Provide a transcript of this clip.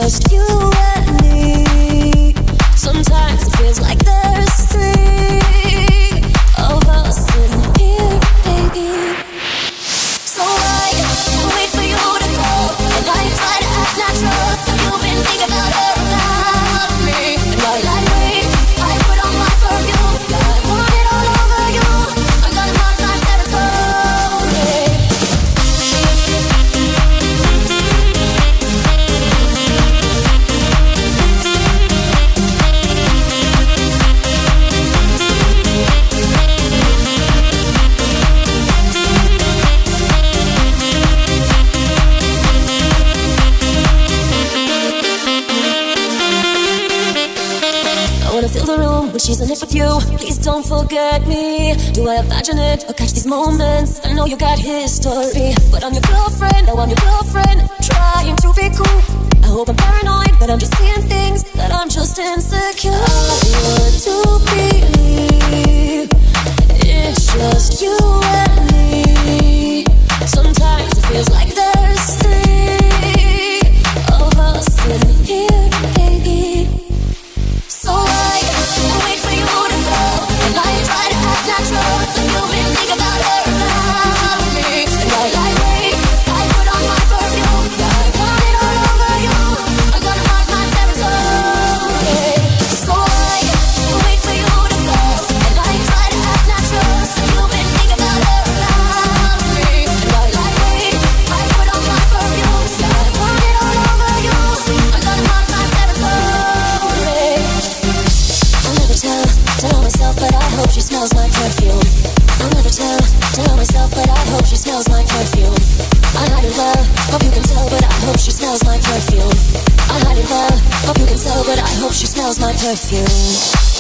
just you and me. Sometimes it feels like there's three of us in here, baby. So I wait for you to go, and I try to act natural, but you've been thinking about her around me. And while I wait, I put on my perfume. I want it all over you. I'm gonna mark my territory. Fill the room when she's in it with you. Please don't forget me. Do I imagine it or catch these moments? I know you got history, but I'm your girlfriend. Now I'm your girlfriend, trying to be cool. I hope I'm paranoid, but I'm just seeing things that I'm just insecure. I want to believe it's just you and me. Sometimes it feels like there's three of us in here, baby. So I wait for you to go, and I try to act natural, but you've been thinking about her around me. And while I wait, I put on my perfume. I want it all over you. I'm gonna mark my territory. So I wait for you to go, and I try to act natural, but you've been thinking about her around me. And while I wait, I put on my perfume. I want it all over you. I'm gonna mark my territory. I'll never tell myself, but I hope she smells my perfume. I'll never tell myself, but I hope she smells my perfume. I hide it well, hope you can tell, but I hope she smells my perfume. I hide it well, hope you can tell, but I hope she smells my perfume.